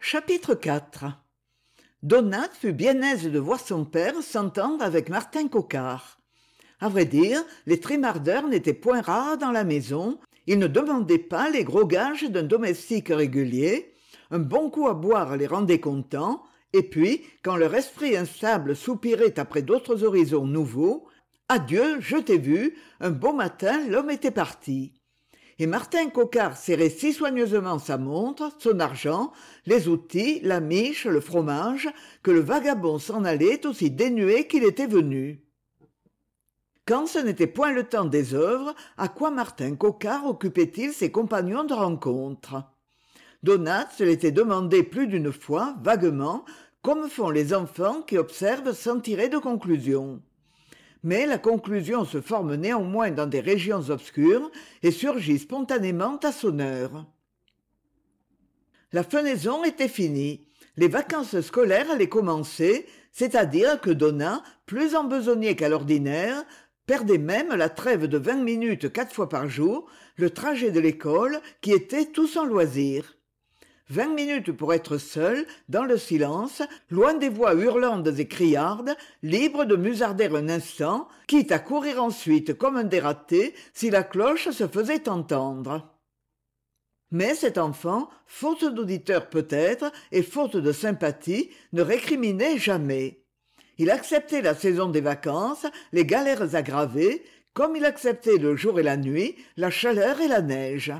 Chapitre IV. Donat fut bien aise de voir son père s'entendre avec Martin Coquard. À vrai dire, les trimardeurs n'étaient point rares dans la maison, ils ne demandaient pas les gros gages d'un domestique régulier, un bon coup à boire les rendait contents, et puis, quand leur esprit instable soupirait après d'autres horizons nouveaux, adieu, je t'ai vu, un beau matin l'homme était parti. Et Martin Coquard serrait si soigneusement sa montre, son argent, les outils, la miche, le fromage, que le vagabond s'en allait aussi dénué qu'il était venu. Quand ce n'était point le temps des œuvres, à quoi Martin Coquard occupait-il ses compagnons de rencontre? Donat se l'était demandé plus d'une fois, vaguement, comme font les enfants qui observent sans tirer de conclusion. Mais la conclusion se forme néanmoins dans des régions obscures et surgit spontanément à son heure. La fenaison était finie. Les vacances scolaires allaient commencer, c'est-à-dire que Donat, plus embesogné qu'à l'ordinaire, perdait même la trêve de 20 minutes 4 fois par jour, le trajet de l'école qui était tout son loisir. 20 minutes pour être seul, dans le silence, loin des voix hurlantes et criardes, libre de musarder un instant, quitte à courir ensuite comme un dératé si la cloche se faisait entendre. Mais cet enfant, faute d'auditeur peut-être et faute de sympathie, ne récriminait jamais. Il acceptait la saison des vacances, les galères aggravées, comme il acceptait le jour et la nuit, la chaleur et la neige.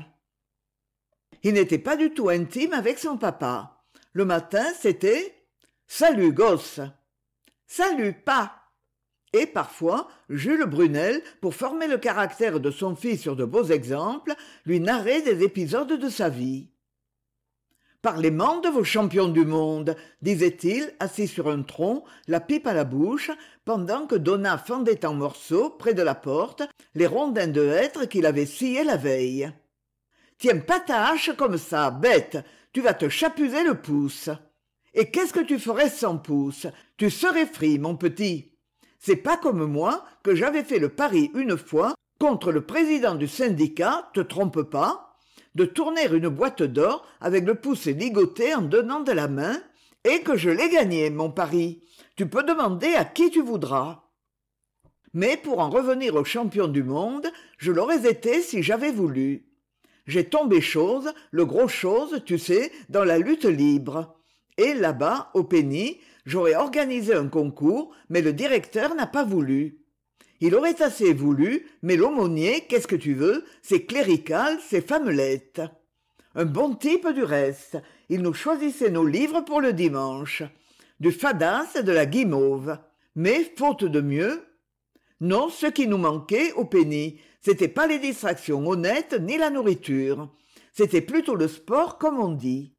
Il n'était pas du tout intime avec son papa. Le matin, c'était « Salut, gosse !»« Salut, pas !» Et parfois, Jules Brunel, pour former le caractère de son fils sur de beaux exemples, lui narrait des épisodes de sa vie. « Parlez-moi de vos champions du monde !» disait-il, assis sur un tronc, la pipe à la bouche, pendant que Donat fendait en morceaux, près de la porte, les rondins de hêtre qu'il avait sciés la veille. Tiens pas ta hache comme ça, bête, tu vas te chapuser le pouce. Et qu'est-ce que tu ferais sans pouce? Tu serais frit, mon petit. C'est pas comme moi que j'avais fait le pari une fois contre le président du syndicat, te trompe pas, de tourner une boîte d'or avec le pouce ligoté en donnant de la main, et que je l'ai gagné, mon pari. Tu peux demander à qui tu voudras. Mais pour en revenir aux champions du monde, je l'aurais été si j'avais voulu. J'ai tombé chose, le gros chose, tu sais, dans la lutte libre. Et là-bas, au Penny, j'aurais organisé un concours, mais le directeur n'a pas voulu. Il aurait assez voulu, mais l'aumônier, qu'est-ce que tu veux, c'est clérical, c'est femmelette. Un bon type du reste, il nous choisissait nos livres pour le dimanche. Du Fadas et de la Guimauve. Mais, faute de mieux... Non, ce qui nous manquait au Penny, c'était pas les distractions honnêtes ni la nourriture. C'était plutôt le sport, comme on dit.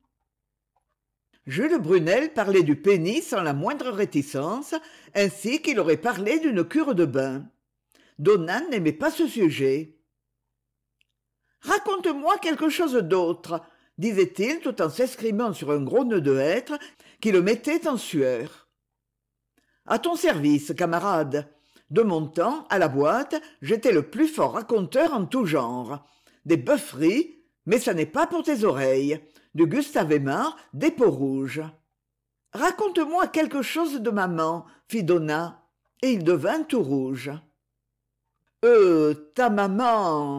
Jules Brunel parlait du Penny sans la moindre réticence, ainsi qu'il aurait parlé d'une cure de bain. Donat n'aimait pas ce sujet. « Raconte-moi quelque chose d'autre, » disait-il tout en s'escrimant sur un gros nœud de hêtre qui le mettait en sueur. « À ton service, camarade. » De mon temps, à la boîte, j'étais le plus fort raconteur en tout genre. Des bœufferie, mais ça n'est pas pour tes oreilles. Du Gustave Aimard, des peaux rouges. « Raconte-moi quelque chose de maman, » fit Donat, et il devint tout rouge. « Ta maman »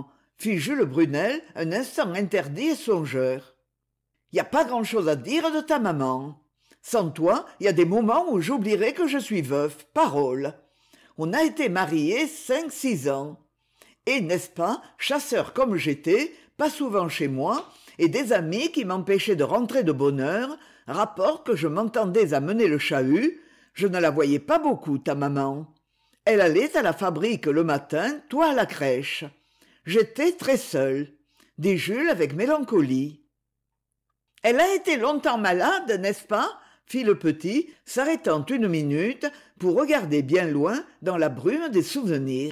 fit Jules Brunel, un instant interdit et songeur. « Y a pas grand-chose à dire de ta maman. Sans toi, y a des moments où j'oublierai que je suis veuf, parole. » On a été mariés 5-6 ans. Et, n'est-ce pas, chasseur comme j'étais, pas souvent chez moi, et des amis qui m'empêchaient de rentrer de bonne heure, rapportent que je m'entendais à mener le chahut, je ne la voyais pas beaucoup, ta maman. Elle allait à la fabrique le matin, toi à la crèche. J'étais très seule, dit Jules avec mélancolie. Elle a été longtemps malade, n'est-ce pas? Fit le petit, s'arrêtant une minute pour regarder bien loin dans la brume des souvenirs.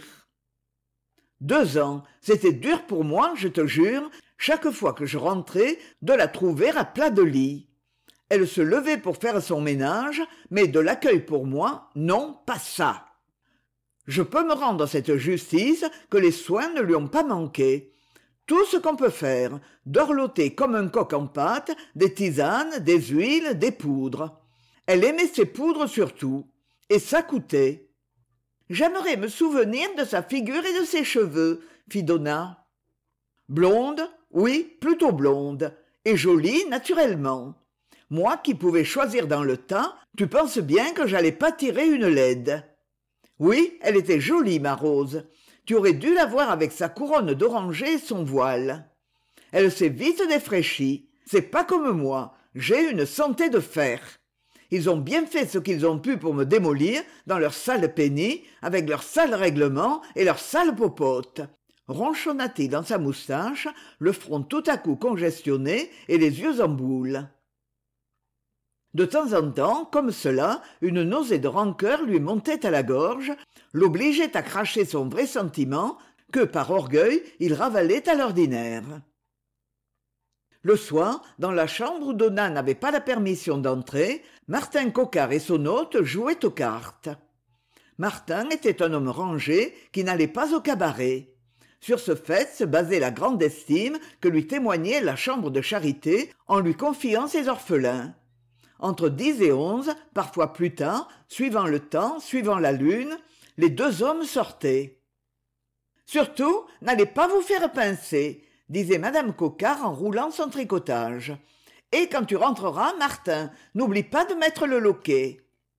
2 ans, c'était dur pour moi, je te jure, chaque fois que je rentrais, de la trouver à plat de lit. Elle se levait pour faire son ménage, mais de l'accueil pour moi, non, pas ça. Je peux me rendre cette justice que les soins ne lui ont pas manqué. Tout ce qu'on peut faire, dorloter comme un coq en pâte, des tisanes, des huiles, des poudres. Elle aimait ses poudres surtout, et ça coûtait. J'aimerais me souvenir de sa figure et de ses cheveux, fit Donna. Blonde, oui, plutôt blonde, et jolie naturellement. Moi qui pouvais choisir dans le tas, tu penses bien que j'allais pas tirer une laide. Oui, elle était jolie, ma Rose. Tu aurais dû la voir avec sa couronne d'oranger et son voile. Elle s'est vite défraîchie. C'est pas comme moi, j'ai une santé de fer. Ils ont bien fait ce qu'ils ont pu pour me démolir dans leur sale pénis, avec leurs sales règlements et leurs sales popotes. Ronchonna-t-il dans sa moustache, le front tout à coup congestionné et les yeux en boule. De temps en temps, comme cela, une nausée de rancœur lui montait à la gorge, l'obligeait à cracher son vrai sentiment que, par orgueil, il ravalait à l'ordinaire. Le soir, dans la chambre où Donna n'avait pas la permission d'entrer, Martin Coquard et son hôte jouaient aux cartes. Martin était un homme rangé qui n'allait pas au cabaret. Sur ce fait se basait la grande estime que lui témoignait la chambre de charité en lui confiant ses orphelins. Entre 10 et 11, parfois plus tard, suivant le temps, suivant la lune, les deux hommes sortaient. « Surtout, n'allez pas vous faire pincer », disait madame Coquard en roulant son tricotage. « Et quand tu rentreras, Martin, n'oublie pas de mettre le loquet. »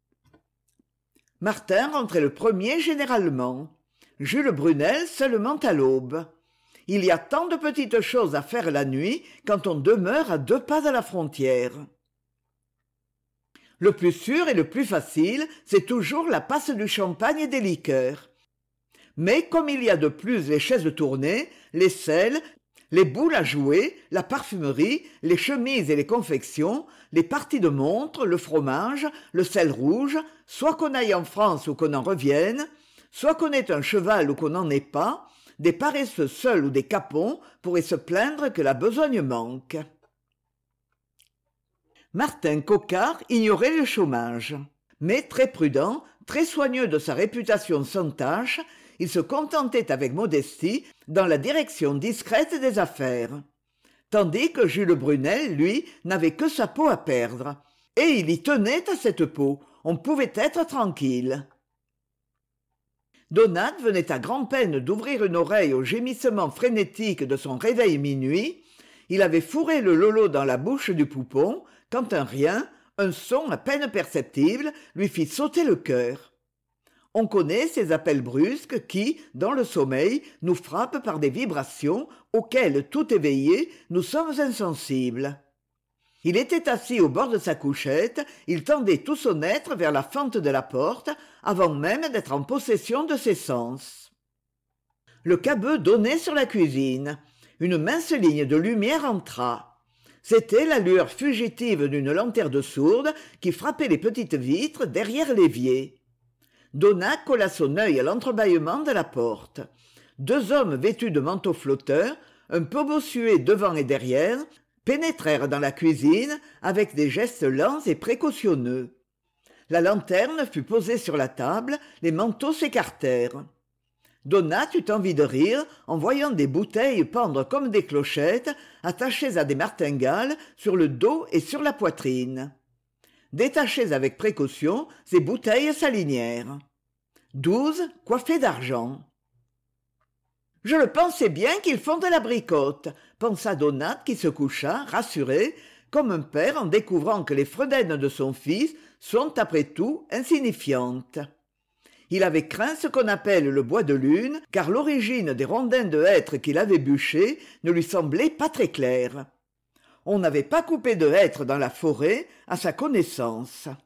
Martin rentrait le premier généralement. Jules Brunel seulement à l'aube. Il y a tant de petites choses à faire la nuit quand on demeure à 2 pas de la frontière. Le plus sûr et le plus facile, c'est toujours la passe du champagne et des liqueurs. Mais comme il y a de plus les chaises tournées, les selles, les boules à jouer, la parfumerie, les chemises et les confections, les parties de montres, le fromage, le sel rouge, soit qu'on aille en France ou qu'on en revienne, soit qu'on ait un cheval ou qu'on n'en ait pas, des paresseux seuls ou des capons pourraient se plaindre que la besogne manque. Martin Coquard ignorait le chômage. Mais très prudent, très soigneux de sa réputation sans tache, il se contentait avec modestie dans la direction discrète des affaires. Tandis que Jules Brunel, lui, n'avait que sa peau à perdre. Et il y tenait à cette peau, on pouvait être tranquille. Donat venait à grand-peine d'ouvrir une oreille au gémissement frénétique de son réveil minuit. Il avait fourré le lolo dans la bouche du poupon, quand un rien, un son à peine perceptible, lui fit sauter le cœur. On connaît ces appels brusques qui, dans le sommeil, nous frappent par des vibrations auxquelles, tout éveillés, nous sommes insensibles. Il était assis au bord de sa couchette, il tendait tout son être vers la fente de la porte, avant même d'être en possession de ses sens. Le cabeau donnait sur la cuisine. Une mince ligne de lumière entra. C'était la lueur fugitive d'une lanterne sourde qui frappait les petites vitres derrière l'évier. Donat colla son œil à l'entrebâillement de la porte. 2 hommes vêtus de manteaux flotteurs, un peu bossués devant et derrière, pénétrèrent dans la cuisine avec des gestes lents et précautionneux. La lanterne fut posée sur la table, les manteaux s'écartèrent. Donat eut envie de rire en voyant des bouteilles pendre comme des clochettes attachées à des martingales sur le dos et sur la poitrine. Détachées avec précaution, ces bouteilles s'alignèrent. 12 coiffées d'argent. « Je le pensais bien qu'ils font de la bricote », pensa Donat qui se coucha, rassuré, comme un père en découvrant que les fredaines de son fils sont, après tout, insignifiantes. Il avait craint ce qu'on appelle le bois de lune, car l'origine des rondins de hêtre qu'il avait bûchés ne lui semblait pas très claire. On n'avait pas coupé de hêtre dans la forêt à sa connaissance.